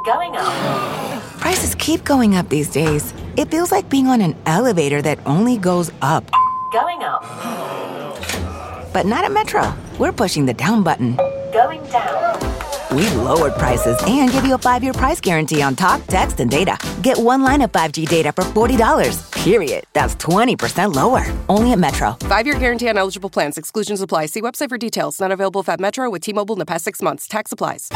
Going up. Prices keep going up these days. It feels like being on an elevator that only goes up. Going up. But not at Metro. We're pushing the down button. Going down. We've lowered prices and give you a 5-year price guarantee on talk, text, and data. Get one line of 5G data for $40, period. That's 20% lower. Only at Metro. 5-year guarantee on eligible plans. Exclusions apply. See website for details. Not available at Metro with T-Mobile in the past 6 months. Tax applies.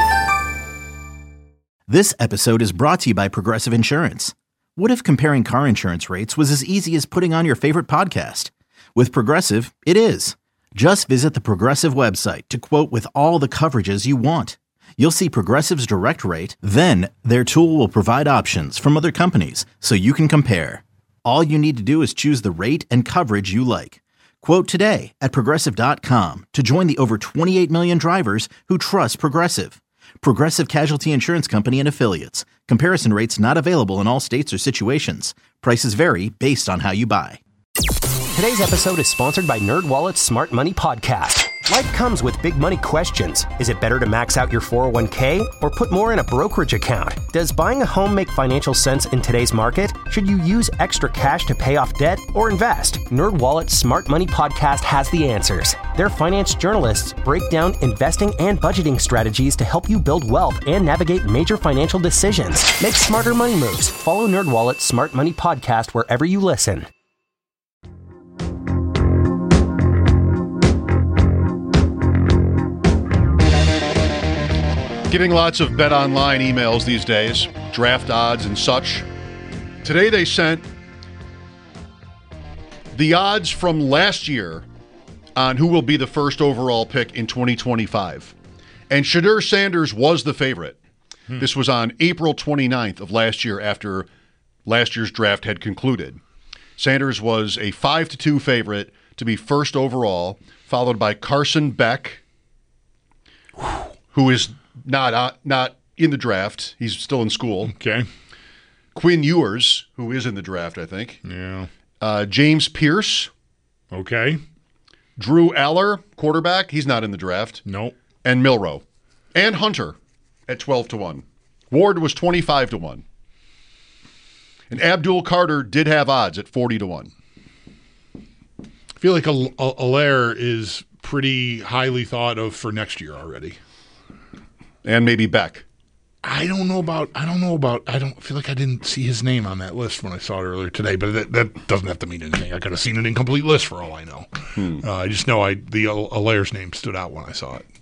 This episode is brought to you by Progressive Insurance. What if comparing car insurance rates was as easy as putting on your favorite podcast? With Progressive, it is. Just visit the Progressive website to quote with all the coverages you want. You'll see Progressive's direct rate, then their tool will provide options from other companies so you can compare. All you need to do is choose the rate and coverage you like. Quote today at Progressive.com to join the over 28 million drivers who trust Progressive. Progressive Casualty Insurance Company and Affiliates. Comparison rates not available in all states or situations. Prices vary based on how you buy. Today's episode is sponsored by NerdWallet's Smart Money Podcast. Life comes with big money questions. Is it better to max out your 401k or put more in a brokerage account? Does buying a home make financial sense in today's market? Should you use extra cash to pay off debt or invest? NerdWallet's Smart Money Podcast has the answers. Their finance journalists break down investing and budgeting strategies to help you build wealth and navigate major financial decisions. Make smarter money moves. Follow NerdWallet's Smart Money Podcast wherever you listen. Getting lots of Bet Online emails these days, draft odds and such. Today they sent the odds from last year on who will be the first overall pick in 2025. And Shedeur Sanders was the favorite. This was on April 29th of last year after last year's draft had concluded. Sanders was a 5-2 favorite to be first overall, followed by Carson Beck, who is not in the draft. He's still in school. Okay. Quinn Ewers, who is in the draft, I think. Yeah. James Pierce. Okay. Drew Aller, quarterback. He's not in the draft. Nope. And Milroe. And Hunter at 12-1. Ward was 25-1. And Abdul Carter did have odds at 40-1. I feel like Allaire is pretty highly thought of for next year already. And maybe Beck. I don't feel like I didn't see his name on that list when I saw it earlier today, but that doesn't have to mean anything. I could have seen an incomplete list for all I know. I just know the Allaire's name stood out when I saw it.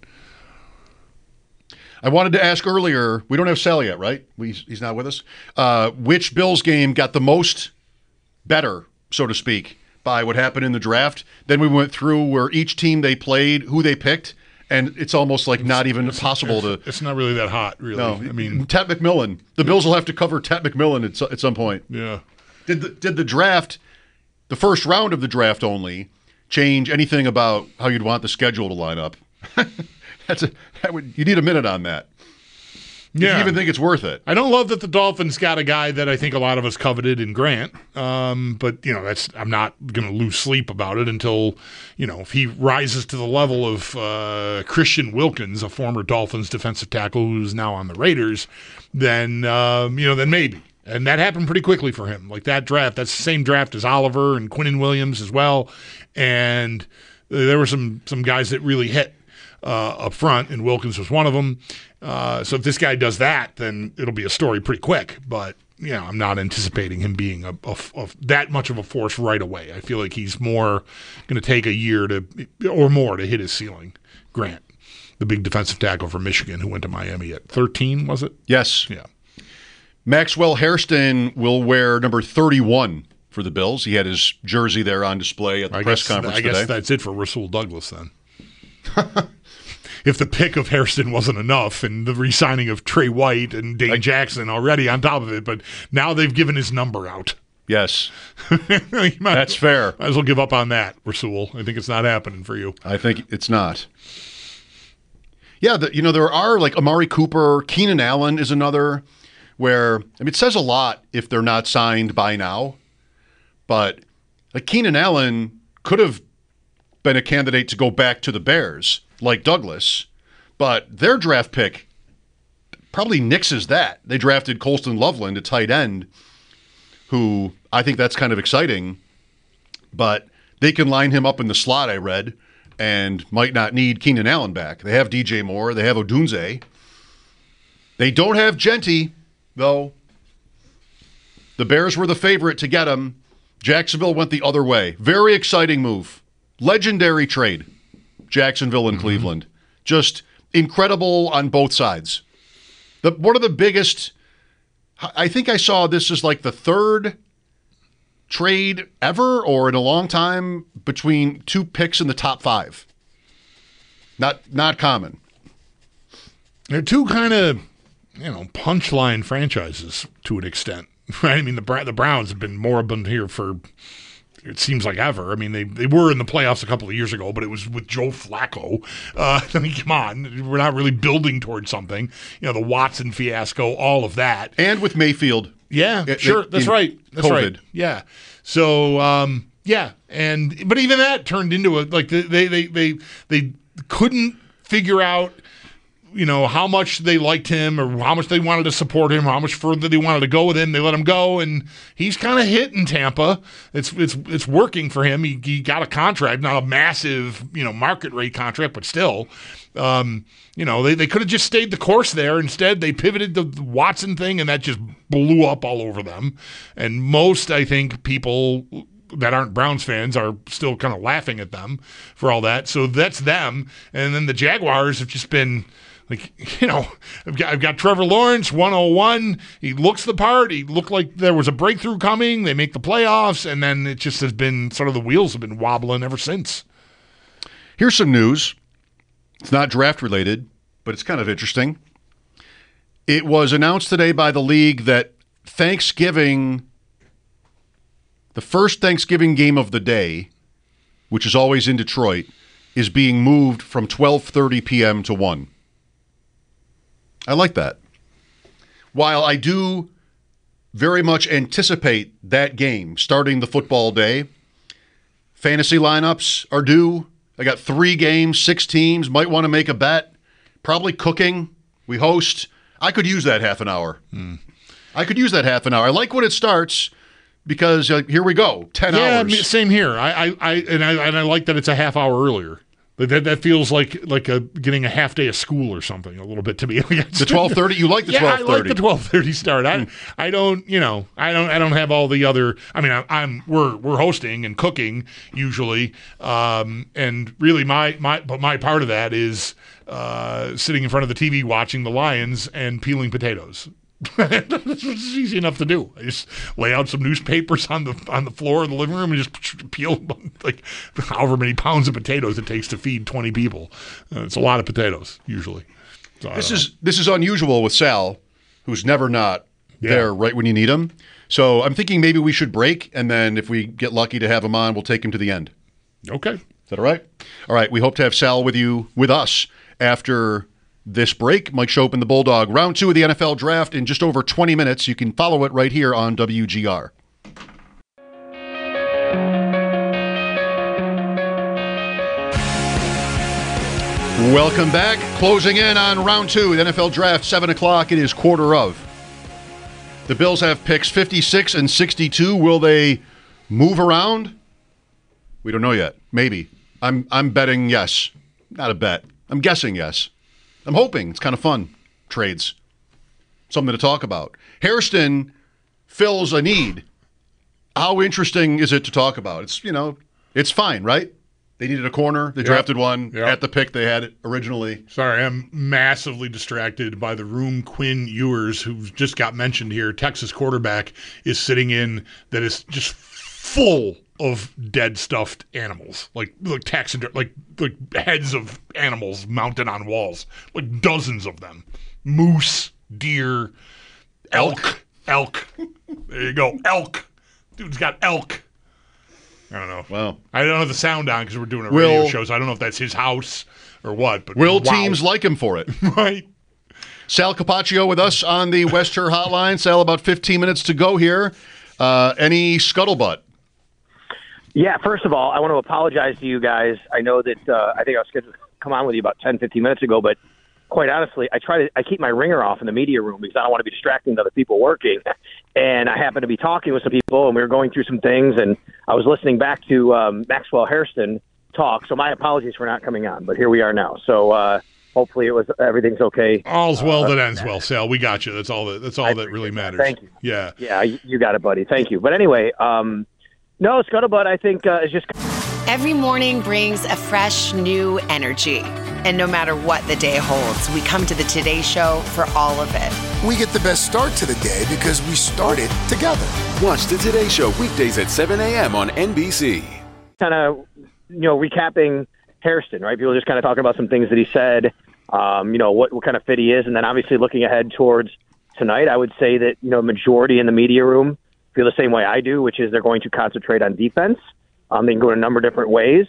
I wanted to ask earlier, we don't have Sal yet, right? He's not with us. Which Bills game got the most better, so to speak, by what happened in the draft? Then we went through where each team they played, who they picked, and it's almost like not even possible to... It's not really that hot, really. No, I mean, Tet McMillan. The Bills will have to cover Tet McMillan at some point. Yeah. Did the draft, the first round of the draft only, change anything about how you'd want the schedule to line up? You need a minute on that. Yeah. Do you even think it's worth it? I don't love that the Dolphins got a guy that I think a lot of us coveted in Grant. But I'm not going to lose sleep about it until, if he rises to the level of Christian Wilkins, a former Dolphins defensive tackle who's now on the Raiders, then maybe. And that happened pretty quickly for him. Like that draft, that's the same draft as Oliver and Quinnen Williams as well. And there were some guys that really hit up front, and Wilkins was one of them. So if this guy does that, then it'll be a story pretty quick. But I'm not anticipating him being that much of a force right away. I feel like he's more going to take a year or more to hit his ceiling. Grant, the big defensive tackle from Michigan who went to Miami at 13, was it? Yes. Yeah. Maxwell Hairston will wear number 31 for the Bills. He had his jersey there on display at the press conference today. I guess that's it for Rasul Douglas then. If the pick of Hairston wasn't enough and the re-signing of Trey White and Dane Jackson already on top of it, but now they've given his number out. Yes. That's fair. Might as well give up on that, Rasul. I think it's not happening for you. I think it's not. Yeah, there are like Amari Cooper, Keenan Allen is another where, it says a lot if they're not signed by now, but like Keenan Allen could have been a candidate to go back to the Bears, like Douglas, but their draft pick probably nixes that. They drafted Colston Loveland, a tight end, who I think that's kind of exciting, but they can line him up in the slot, I read, and might not need Keenan Allen back. They have DJ Moore. They have Odunze. They don't have Genty, though. The Bears were the favorite to get him. Jacksonville went the other way. Very exciting move. Legendary trade. Jacksonville and Cleveland. Just incredible on both sides. One of the biggest, I think I saw this as like the third trade ever or in a long time between two picks in the top 5. Not common. They're two kind of, punchline franchises to an extent, right? I mean, the Browns have been moribund here for, it seems like ever. I mean, they were in the playoffs a couple of years ago, but it was with Joe Flacco. I mean, come on. We're not really building towards something. The Watson fiasco, all of that. And with Mayfield. Yeah, sure. That's right. That's COVID. Right. Yeah. So, but even that turned into they couldn't figure out, how much they liked him or how much they wanted to support him, or how much further they wanted to go with him. They let him go, and he's kind of hit in Tampa. It's working for him. He got a contract, not a massive, market rate contract, but still. They could have just stayed the course there. Instead, they pivoted the Watson thing, and that just blew up all over them. And most, I think, people that aren't Browns fans are still kind of laughing at them for all that. So that's them. And then the Jaguars have just been I've got Trevor Lawrence, 101. He looks the part. He looked like there was a breakthrough coming. They make the playoffs, and then it just has been sort of the wheels have been wobbling ever since. Here's some news. It's not draft related, but it's kind of interesting. It was announced today by the league that Thanksgiving, the first Thanksgiving game of the day, which is always in Detroit, is being moved from 12:30 p.m. to 1. I like that. While I do very much anticipate that game starting the football day, fantasy lineups are due. I got 3 games, 6 teams, might want to make a bet. Probably cooking. We host. I could use that half an hour. I could use that half an hour. I like when it starts because here we go, 10 hours. Yeah, same here. I like that it's a half hour earlier. That feels like getting a half day of school or something a little bit to me. The 12:30, you like the 12:30? Yeah, I like the 12:30 start. I don't have all the other. I mean, we're hosting and cooking usually, and really my part of that is sitting in front of the TV watching the Lions and peeling potatoes. It's easy enough to do. I just lay out some newspapers on the floor of the living room and just peel like however many pounds of potatoes it takes to feed 20 people. It's a lot of potatoes usually. So this is unusual with Sal, who's never not there right when you need him. So I'm thinking maybe we should break, and then if we get lucky to have him on, we'll take him to the end. Okay. Is that all right? All right. We hope to have Sal with us after this break. Mike Schopp and the Bulldog. Round 2 of the NFL Draft in just over 20 minutes. You can follow it right here on WGR. Welcome back. Closing in on round 2 of the NFL Draft, 7 o'clock. It is quarter of. The Bills have picks 56 and 62. Will they move around? We don't know yet. Maybe. I'm betting yes. Not a bet. I'm guessing yes. I'm hoping. It's kind of fun. Trades. Something to talk about. Hairston fills a need. How interesting is it to talk about? It's fine, right? They needed a corner. They drafted one at the pick they had originally. Sorry, I'm massively distracted by the room Quinn Ewers, who just got mentioned here. Texas quarterback is sitting in that is just full of dead stuffed animals, like taxidermy, like heads of animals mounted on walls, like dozens of them. Moose, deer, elk. There you go, elk. Dude's got elk. I don't know. Wow. I don't have the sound on because we're doing a radio show, so I don't know if that's his house or what. But teams like him for it? Right. Sal Capaccio with us on the West Her Hotline. Sal, about 15 minutes to go here. Any scuttlebutt? Yeah, first of all, I want to apologize to you guys. I know that I think I was scheduled to come on with you about 10, 15 minutes ago, but quite honestly, I keep my ringer off in the media room because I don't want to be distracting to other people working. And I happened to be talking with some people, and we were going through some things, and I was listening back to Maxwell Hairston talk. So my apologies for not coming on, but here we are now. So hopefully everything's okay. All's well that ends well, Sal. We got you. That's all that really matters. Thank you. Yeah. Yeah, you got it, buddy. Thank you. But anyway, no, Scuttlebutt, I think, is just... Every morning brings a fresh, new energy. And no matter what the day holds, we come to the Today Show for all of it. We get the best start to the day because we started together. Watch the Today Show weekdays at 7 a.m. on NBC. Kind of, recapping Hairston, right? People just kind of talking about some things that he said, what kind of fit he is. And then obviously looking ahead towards tonight, I would say that, majority in the media room feel the same way I do, which is they're going to concentrate on defense. They can go in a number of different ways.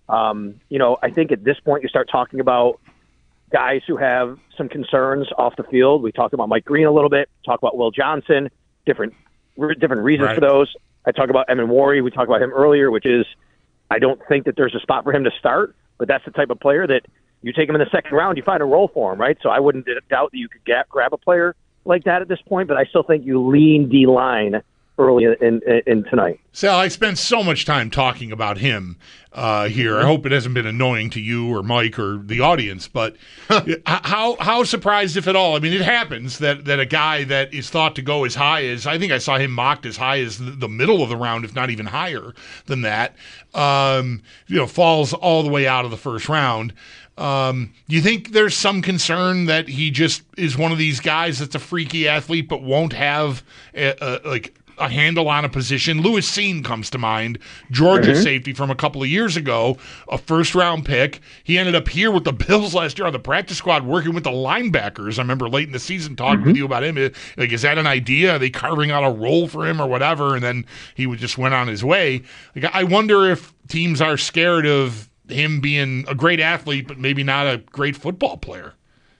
I think at this point you start talking about guys who have some concerns off the field. We talked about Mike Green a little bit, talk about Will Johnson, different reasons for those. I talk about Emin Wari. We talked about him earlier, which is I don't think that there's a spot for him to start, but that's the type of player that you take him in the second round, you find a role for him, right? So I wouldn't doubt that you could grab a player like that at this point, but I still think you lean D-line early in tonight. Sal, I spent so much time talking about him here. I hope it hasn't been annoying to you or Mike or the audience, but how surprised, if at all? I mean, it happens that a guy that is thought to go as high as, I think I saw him mocked as high as the middle of the round, if not even higher than that, falls all the way out of the first round. Do you think there's some concern that he just is one of these guys that's a freaky athlete but won't have a handle on a position? Lewis Seen comes to mind, Georgia safety from a couple of years ago, a first-round pick. He ended up here with the Bills last year on the practice squad working with the linebackers. I remember late in the season talking with you about him. Like, is that an idea? Are they carving out a role for him or whatever? And then he just went on his way. Like, I wonder if teams are scared of him being a great athlete but maybe not a great football player.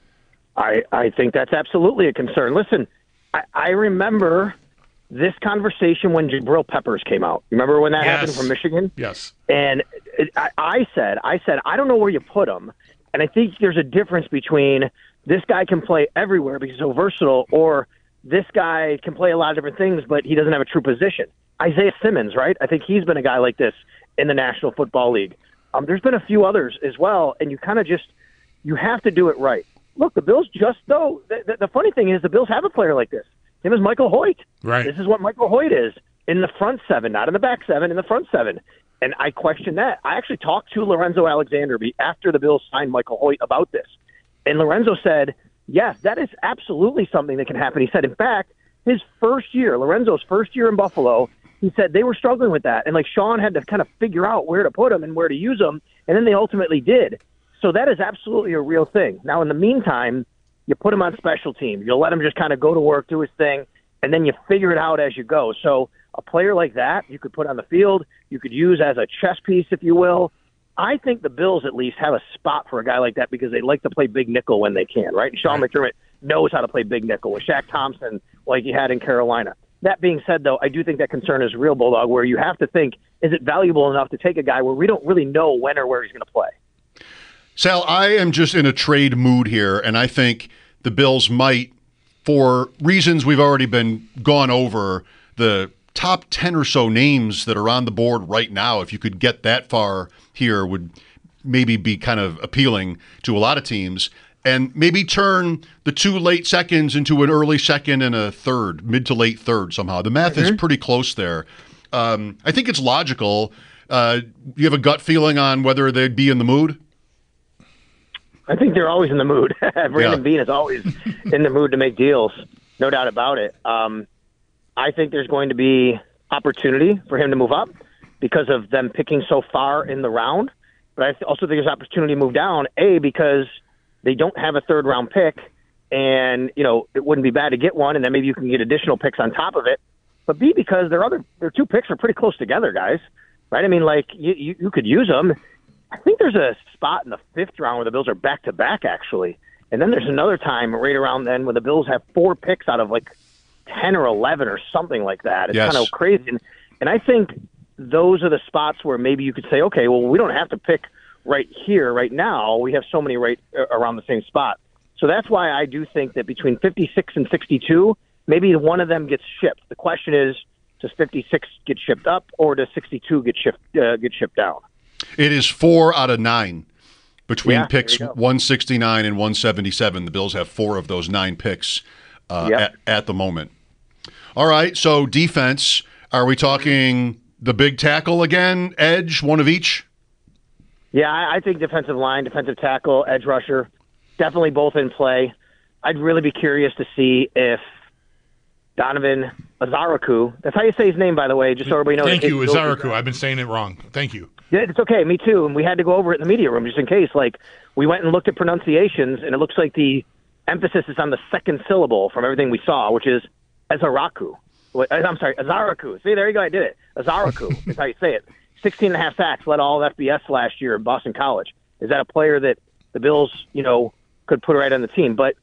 I think that's absolutely a concern. Listen, I remember this conversation when Jabril Peppers came out. You remember when that happened from Michigan? Yes. And I said, I don't know where you put him. And I think there's a difference between this guy can play everywhere because he's so versatile, or this guy can play a lot of different things, but he doesn't have a true position. Isaiah Simmons, right? I think he's been a guy like this in the National Football League. There's been a few others as well, and you kind of you have to do it right. Look, the Bills the funny thing is the Bills have a player like this. His name is Michael Hoyt. Right. This is what Michael Hoyt is in the front seven, not in the back seven, in the front seven. And I question that. I actually talked to Lorenzo Alexander after the Bills signed Michael Hoyt about this. And Lorenzo said, yes, that is absolutely something that can happen. He said, in fact, Lorenzo's first year in Buffalo, he said they were struggling with that. And Sean had to kind of figure out where to put him and where to use him. And then they ultimately did. So that is absolutely a real thing. Now, in the meantime, you put him on special teams. You'll let him just kind of go to work, do his thing, and then you figure it out as you go. So a player like that you could put on the field, you could use as a chess piece, if you will. I think the Bills at least have a spot for a guy like that because they like to play big nickel when they can, right? And Sean McDermott knows how to play big nickel with Shaq Thompson like he had in Carolina. That being said, though, I do think that concern is real, Bulldog, where you have to think, is it valuable enough to take a guy where we don't really know when or where he's going to play? Sal, I am just in a trade mood here, and I think the Bills might, for reasons we've already been gone over, the top 10 or so names that are on the board right now, if you could get that far here, would maybe be kind of appealing to a lot of teams, and maybe turn the 2 late seconds into an early second and a third, mid to late third somehow. The math is pretty close there. I think it's logical. You have a gut feeling on whether they'd be in the mood? I think they're always in the mood. Brandon Beane is always in the mood to make deals, no doubt about it. I think there's going to be opportunity for him to move up because of them picking so far in the round. But I also think there's opportunity to move down, A, because they don't have a third-round pick, and it wouldn't be bad to get one, and then maybe you can get additional picks on top of it. But B, because their 2 picks are pretty close together, guys. Right? I mean, you could use them. I think there's a spot in the 5th round where the Bills are back-to-back, actually. And then there's another time right around then where the Bills have 4 picks out of 10 or 11 or something like that. It's kind of crazy. And I think those are the spots where maybe you could say, okay, well, we don't have to pick right here, right now. We have so many right around the same spot. So that's why I do think that between 56 and 62, maybe one of them gets shipped. The question is, does 56 get shipped up or does 62 get shipped down? It is 4 out of 9 between picks there you go. 169 and 177. The Bills have 4 of those 9 picks at the moment. All right, so defense, are we talking the big tackle again, edge, one of each? Yeah, I think defensive line, defensive tackle, edge rusher, definitely both in play. I'd really be curious to see if Donovan Azaraku, that's how you say his name, by the way, just so everybody knows. Thank you, Azaraku. I've been saying it wrong. Thank you. Yeah, it's okay. Me too. And we had to go over it in the media room just in case. Like, we went and looked at pronunciations, and it looks like the emphasis is on the second syllable from everything we saw, which is Azaraku. I'm sorry, Azaraku. See, there you go. I did it. Azaraku is how you say it. 16.5 sacks, led all of FBS last year in Boston College. Is that a player that the Bills, could put right on the team? But,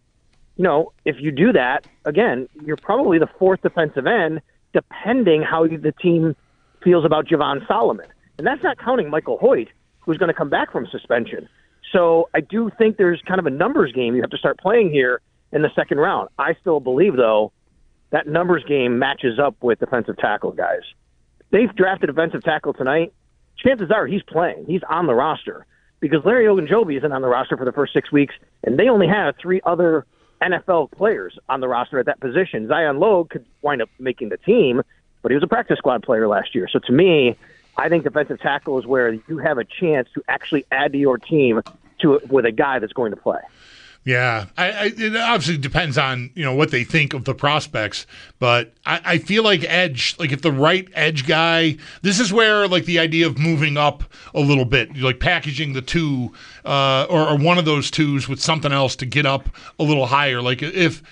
if you do that, again, you're probably the 4th defensive end, depending how the team feels about Javon Solomon. And that's not counting Michael Hoyt, who's going to come back from suspension. So I do think there's kind of a numbers game you have to start playing here in the second round. I still believe, though, that numbers game matches up with defensive tackle guys. They've drafted a defensive tackle tonight. Chances are he's playing. He's on the roster because Larry Ogunjobi isn't on the roster for the first 6 weeks, and they only have 3 other NFL players on the roster at that position. Zion Logue could wind up making the team, but he was a practice squad player last year. So to me, I think defensive tackle is where you have a chance to actually add to your team with a guy that's going to play. Yeah, it obviously depends on what they think of the prospects, but I feel like edge, like if the right edge guy, this is where like the idea of moving up a little bit, like packaging the 2 or one of those 2s with something else to get up a little higher. Like if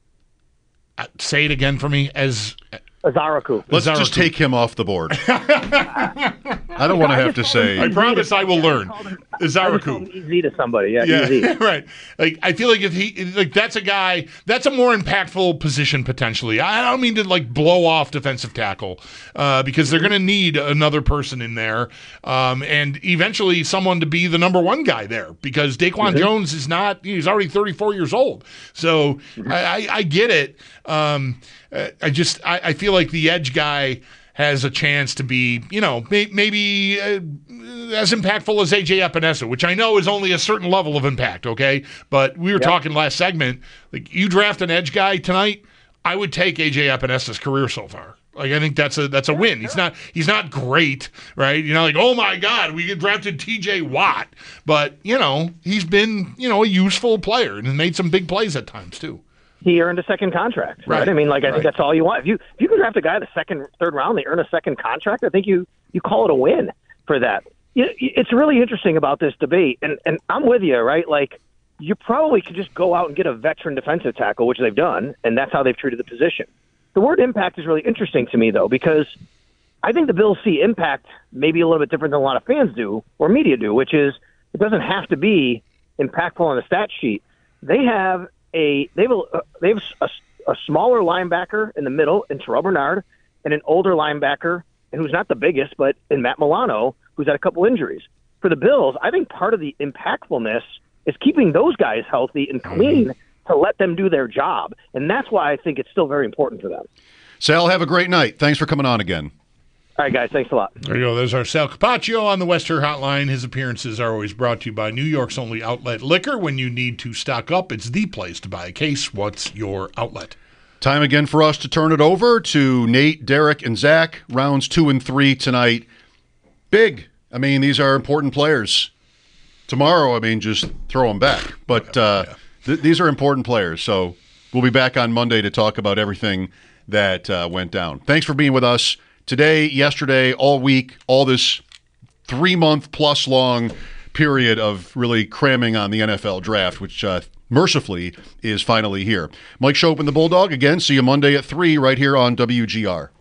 say it again for me as Azaraku. Let's just take him off the board. I don't want to have to say. I promise I will learn. Azaraku. Easy to somebody. Yeah, easy. Right. Like I feel like if that's a guy, that's a more impactful position potentially. I don't mean to like blow off defensive tackle because they're going to need another person in there and eventually someone to be the number 1 guy there because Daquan Jones is not. He's already 34 years old. So I get it. I feel like the edge guy has a chance to be, maybe as impactful as A.J. Epinesa, which I know is only a certain level of impact, okay? But we were talking last segment, like you draft an edge guy tonight, I would take A.J. Epinesa's career so far. Like I think that's a win. He's not great, right? Like oh my God, we drafted T.J. Watt, but he's been a useful player and made some big plays at times too. He earned a second contract, right? I mean, I think that's all you want. If you can draft a guy in the second, third round, they earn a second contract. I think you call it a win for that. It's really interesting about this debate, and I'm with you, right? Like, you probably could just go out and get a veteran defensive tackle, which they've done, and that's how they've treated the position. The word impact is really interesting to me, though, because I think the Bills see impact maybe a little bit different than a lot of fans do or media do, which is it doesn't have to be impactful on the stat sheet. They have a smaller linebacker in the middle in Terrell Bernard and an older linebacker, and who's not the biggest, but in Matt Milano, who's had a couple injuries. For the Bills, I think part of the impactfulness is keeping those guys healthy and clean to let them do their job. And that's why I think it's still very important for them. Sal, have a great night. Thanks for coming on again. All right, guys. Thanks a lot. There you go. There's our Sal Capaccio on the Western Hotline. His appearances are always brought to you by New York's only outlet liquor. When you need to stock up, it's the place to buy a case. What's your outlet? Time again for us to turn it over to Nate, Derek, and Zach. Rounds 2 and 3 tonight. Big. I mean, these are important players. Tomorrow, just throw them back. But these are important players. So we'll be back on Monday to talk about everything that went down. Thanks for being with us. Today, yesterday, all week, all this 3-month plus long period of really cramming on the NFL draft, which mercifully is finally here. Mike Schopp and the Bulldog, again, see you Monday at 3 right here on WGR.